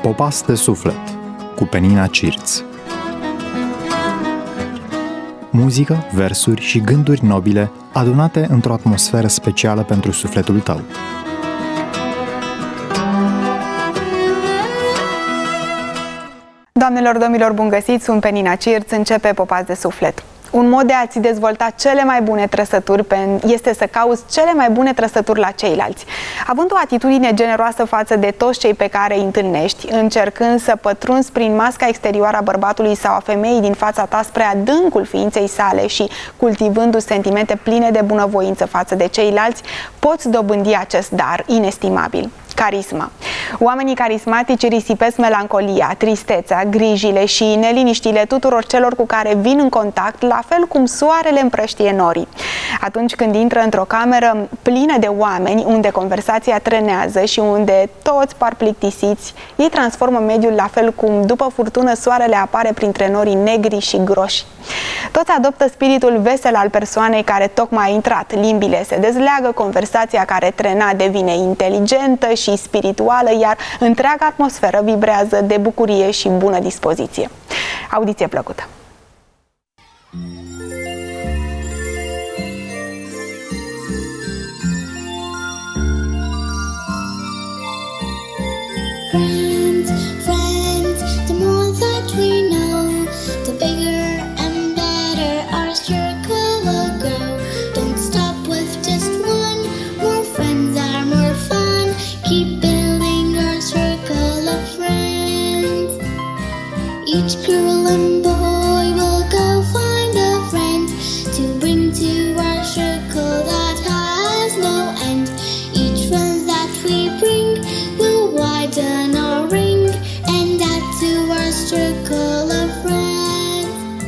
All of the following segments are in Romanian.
Popas de suflet cu Penina Cirț. Muzică, versuri și gânduri nobile adunate într-o atmosferă specială pentru sufletul tău. Doamnelor, domnilor, bun găsit! Sunt Penina Cirț, începe Popas de suflet. Un mod de a-ți dezvolta cele mai bune trăsături este să cauți cele mai bune trăsături la ceilalți. Având o atitudine generoasă față de toți cei pe care îi întâlnești, încercând să pătrunzi prin masca exterioară a bărbatului sau a femeii din fața ta spre adâncul ființei sale și cultivându-ți sentimente pline de bunăvoință față de ceilalți, poți dobândi acest dar inestimabil. Carisma. Oamenii carismatici risipesc melancolia, tristețea, grijile și neliniștile tuturor celor cu care vin în contact, la fel cum soarele împrăștie norii. Atunci când intră într-o cameră plină de oameni, unde conversația trenează și unde toți par plictisiți, ei transformă mediul la fel cum după furtună soarele apare printre norii negri și groși. Toți adoptă spiritul vesel al persoanei care tocmai a intrat, limbile se dezleagă, conversația care trena devine inteligentă și spirituală, iar întreaga atmosferă vibrează de bucurie și bună dispoziție. Audiție plăcută! Friends, friends, the more that we know, the bigger and better our circle will grow. Don't stop with just one, more friends are more fun. Keep building our circle of friends. Each girl and boy will go find a friend to bring to our circle that has no end. Each friend that we bring will widen our ring and add to our circle of friends.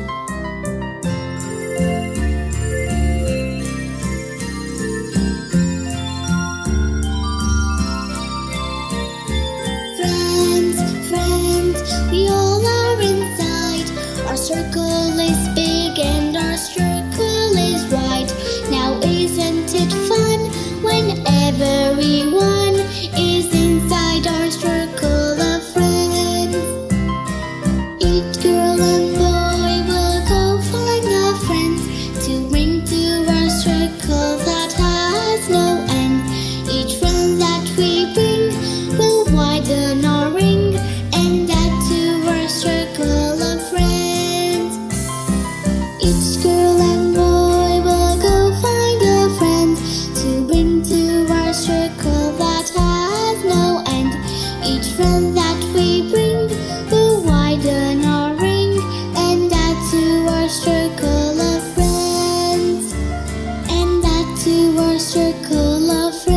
Friends, friends, we all are inside. Our circle is big and our circle is wide. Now isn't it fun when everyone is inside our circle of friends? Each girl and boy will go find a friend to bring to our circle that has no end. Each friend that we bring will widen our ring and add to our circle of friends. Each girl and boy will go find a friend to bring to our circle that has no end. Each friend that we bring will widen our ring and add to our circle of friends. And add to our circle of friends.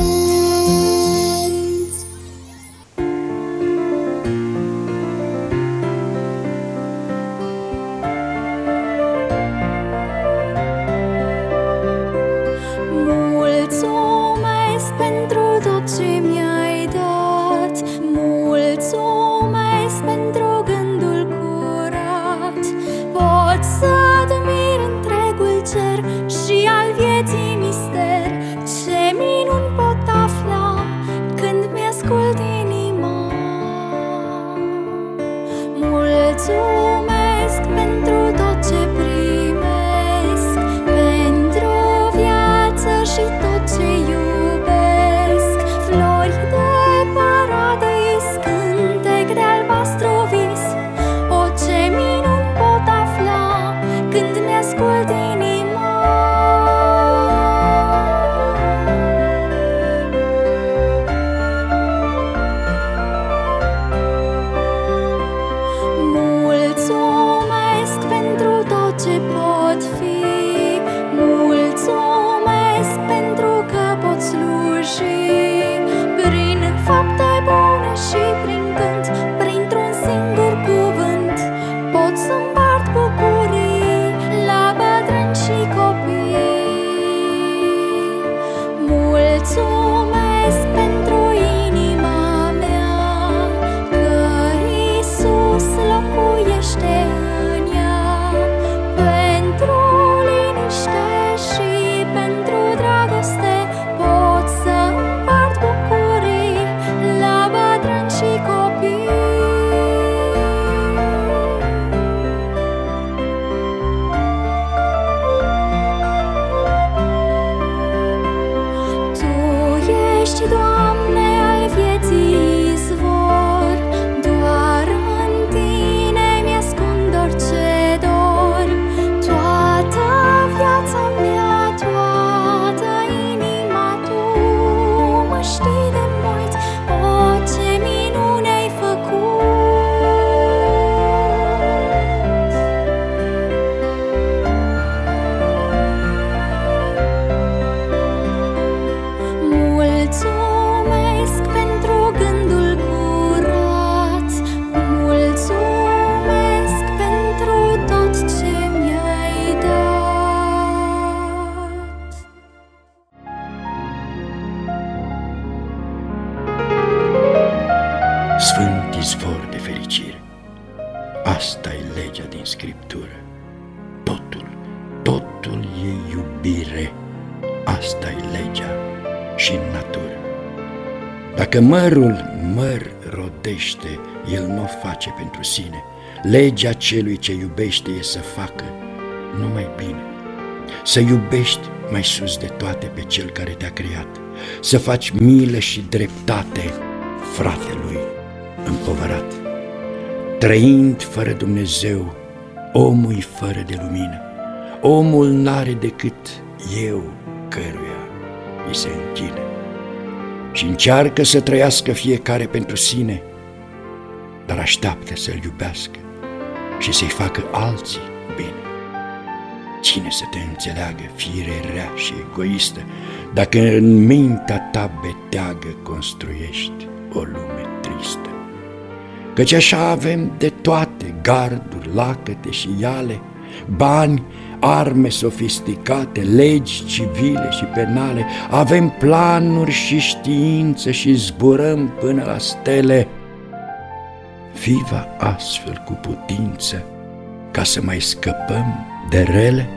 Mulțumesc pentru tot ce mi-ai dat. Mulțumesc pentru gândul curat. Pot să admir întregul cer și al vieții mister. Ce minuni pot afla când mi-ascult inima. Mulțumesc pentru tot ce primesc, pentru viață și tot ce iubesc. Flori Doamne, al vieții izvor, doar în Tine mi-ascund orice dor. Toată viața mea, toată inima Tu mă știi de mult, o, ce minune ai făcut. Mulțumesc pentru gândul curat, mulțumesc pentru tot ce mi-ai dat. Sfânt izvor de fericire, asta e legea din Scriptură. Totul e iubire, asta e legea și în natură. Dacă măr rodește, el nu o face pentru sine. Legea celui ce iubește e să facă numai bine, să iubești mai sus de toate pe cel care te-a creat, să faci milă și dreptate fratelui împovărat. Trăind fără Dumnezeu, omul fără de lumină, omul n-are decât eu căruia îi se închină și încearcă să trăiască fiecare pentru sine, dar așteaptă să-L iubească și să-i facă alții bine. Cine să te înțeleagă, fire rea și egoistă, dacă în mintea ta beteagă construiești o lume tristă? Căci așa avem de toate, garduri, lacăte și iale, bani, arme sofisticate, legi civile și penale, avem planuri și știință și zburăm până la stele. Viva astfel cu putință ca să mai scăpăm de rele?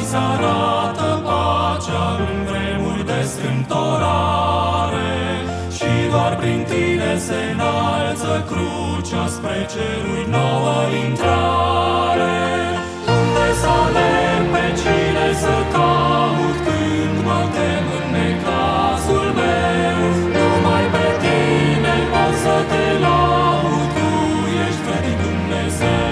se arată pacea în vremuri de strâmtorare, și doar prin tine se înalță crucea spre ceruri nouă intrare. Unde să aleg, pe cine să caut când mă tem în necazul meu? Numai pe tine pot să te laud, tu ești vrednic Dumnezeu.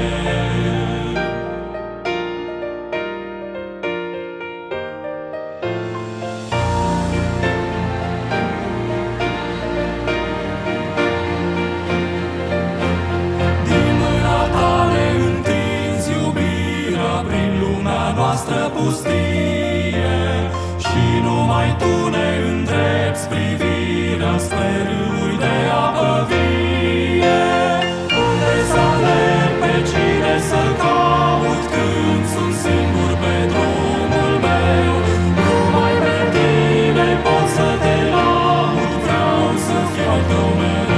Pustie, și numai tu ne îndrepți privirea spre râuri de apă vie. Unde să aleg, pe cine să caut când sunt singur pe drumul meu? Numai pe tine pot să te laud, vreau să fiu al tău mereu.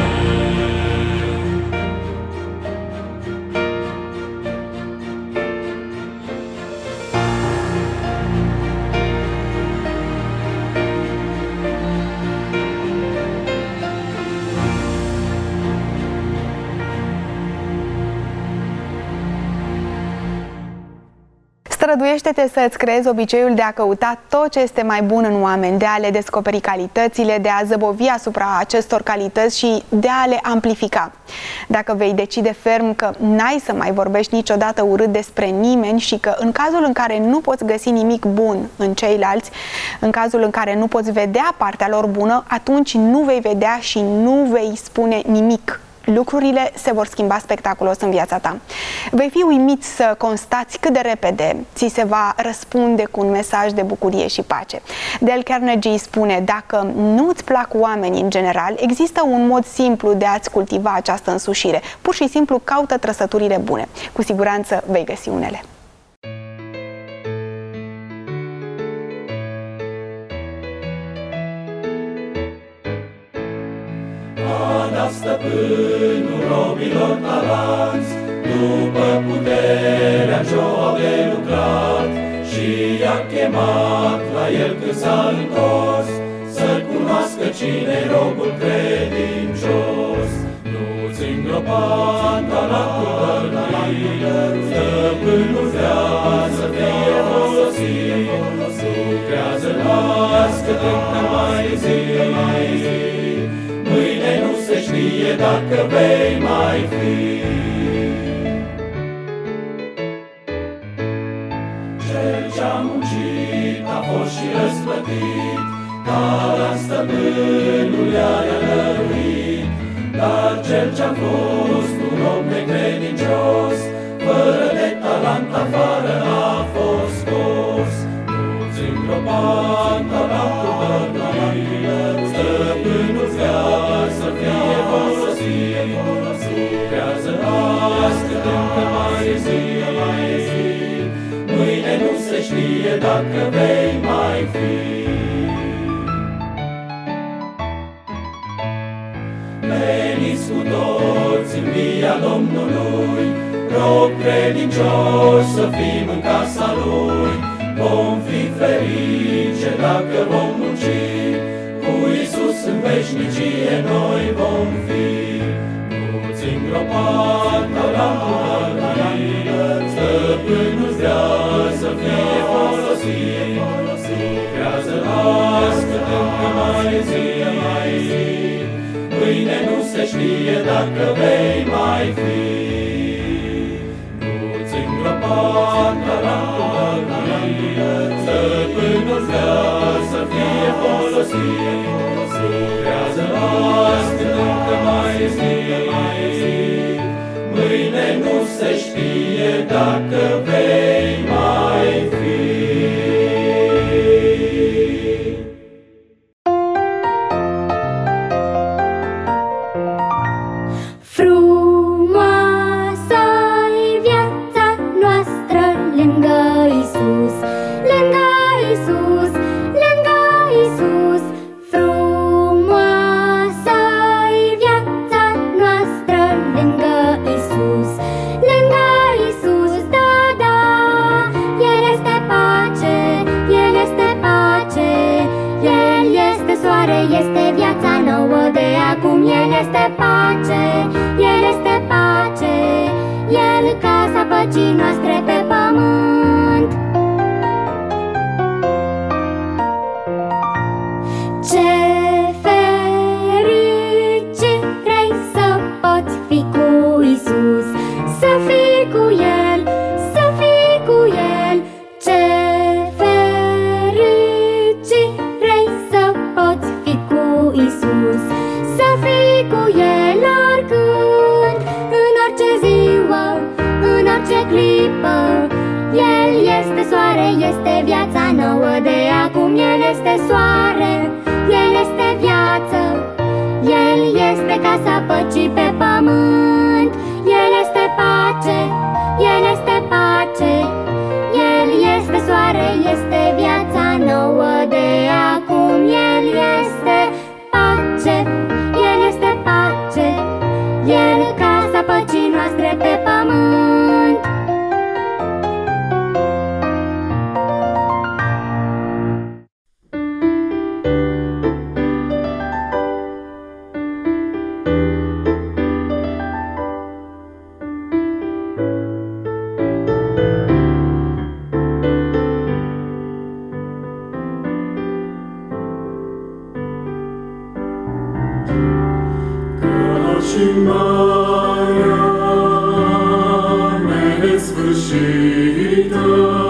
Străduiește-te să-ți creezi obiceiul de a căuta tot ce este mai bun în oameni, de a le descoperi calitățile, de a zăbovi asupra acestor calități și de a le amplifica. Dacă vei decide ferm că n-ai să mai vorbești niciodată urât despre nimeni și că în cazul în care nu poți găsi nimic bun în ceilalți, în cazul în care nu poți vedea partea lor bună, atunci nu vei vedea și nu vei spune nimic. Lucrurile se vor schimba spectaculos în viața ta. Vei fi uimit să constați cât de repede ți se va răspunde cu un mesaj de bucurie și pace. Dale Carnegie spune: dacă nu îți plac oamenii în general, există un mod simplu de a-ți cultiva această însușire. Pur și simplu caută trăsăturile bune. Cu siguranță vei găsi unele. Stăpânul robilor talanți, după puterea ce-o au de lucrat, și i-a chemat la el când s-a întors, să-l cunoască cine-i robul credincios. Nu-ți îngropa talentul tău, stăpânul vrea să fie folosit, lucrează, lască-te încă mai zi. Mâine nu se știe dacă vei mai fi. Cel ce-a muncit a fost și răsplătit, talant stăpânul i-a dăruit. Dar cel ce-a fost un om necredincios, fără de talent afară a fost scos. Nu-ți îngropa talentul tău, stăpânul vrea să fie folosit, lucrează, lască-te încă mai zi. Mâine nu se știe dacă vei mai fi. Veniți cu toți în via Domnului, rog credincios să fim în casa Lui. Vom fi ferice dacă vom munci, cu Iisus în veșnicie noi vom fi. Nu-ți îngropa talentul tău, stăpânul vrea să fie folosit, lucrează, lască-te încă mai zi. Mâine nu se știe dacă vei mai fi. Nu-ți îngropa talentul tău, stăpânul vrea să fie folosit, lucrează, lască-te încă mai zi. Mâine nu se știe dacă vei mai fi. Frumoasă-i viața noastră lângă Iisus, lângă Iisus, lângă Iisus. Frumoasă-i viața noastră lângă Iisus, lângă Iisus, da, da. este pace, El este pace, El casa păcii noastre pe pământ. Ce fericit vrei să poți fi cu Iisus, să fii cu El, să fii cu El. Ce fericit vrei să poți fi cu Iisus, să fii cu El oricând, în orice ziua, în orice clipă. El este soare, este viața nouă de acum. El este soare, El este viață, El este casa păcii pe pământ. El este pace, El este pace, El este soare, este viața nouă de acum. El este pace, El este pace, El casa păcii noastre pe pământ. Și marea nesfârșită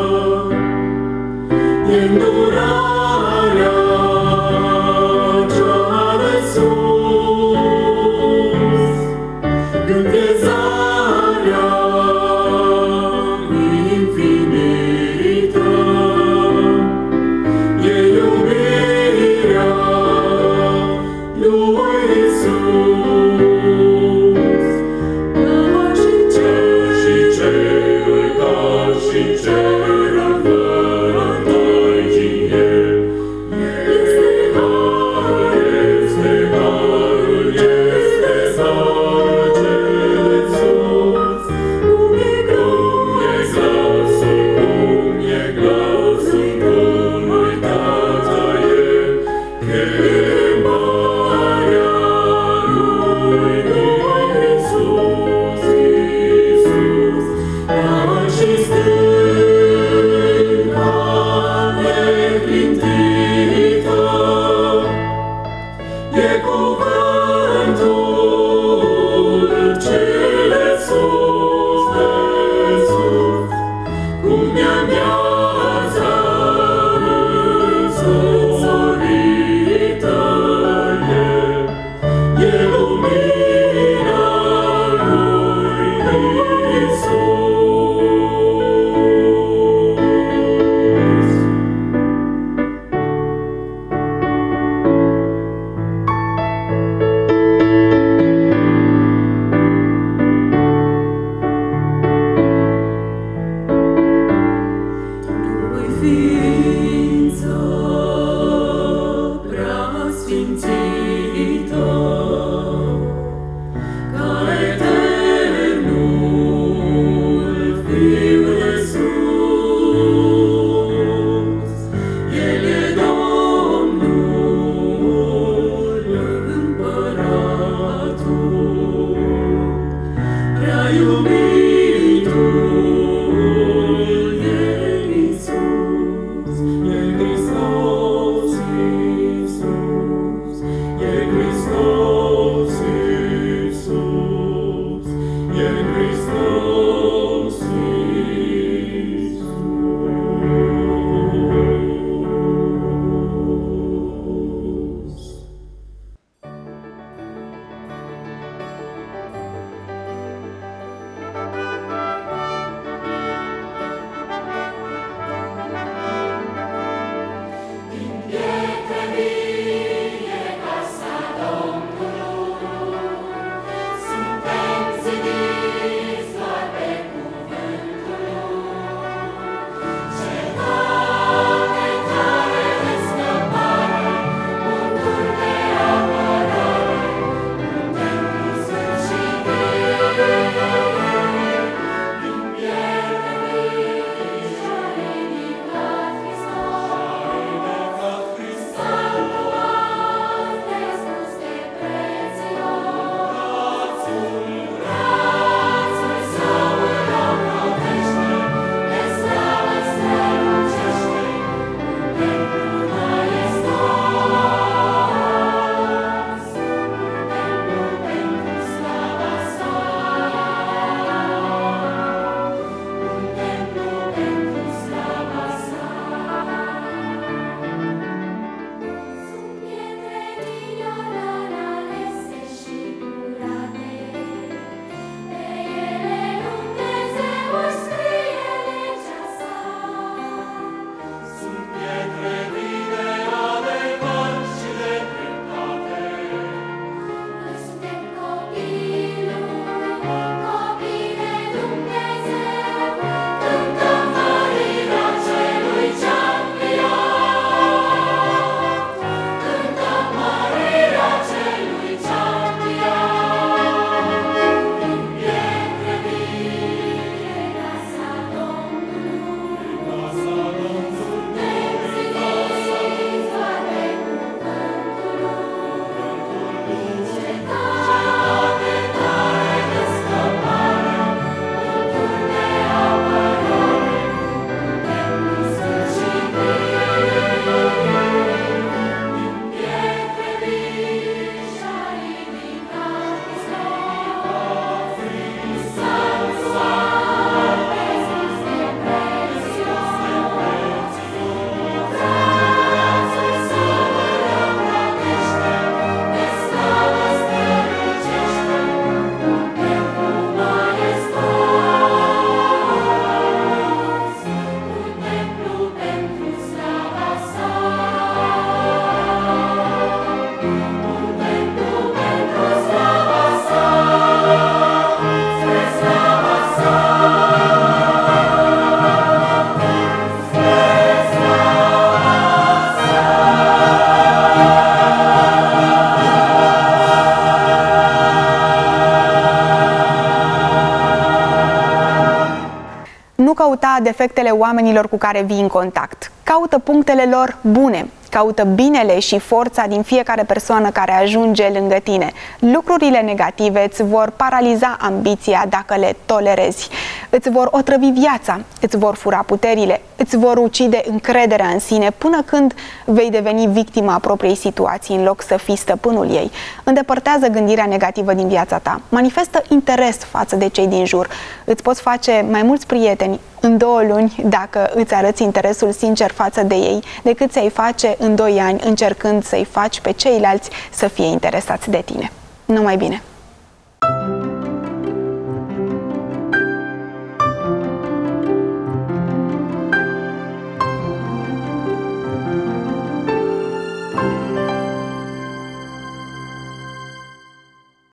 e îndurarea cea de sus, când e zarea infinită, e iubirea lui Iisus. căuta defectele oamenilor cu care vii în contact. Caută punctele lor bune. Caută binele și forța din fiecare persoană care ajunge lângă tine. Lucrurile negative îți vor paraliza ambiția dacă le tolerezi. Îți vor otrăvi viața, îți vor fura puterile, îți vor ucide încrederea în sine până când vei deveni victima propriei situații în loc să fii stăpânul ei. Îndepărtează gândirea negativă din viața ta. Manifestă interes față de cei din jur. Îți poți face mai mulți prieteni în 2 luni dacă îți arăți interesul sincer față de ei decât ți-ai face în 2 ani încercând să-i faci pe ceilalți să fie interesați de tine. Numai bine!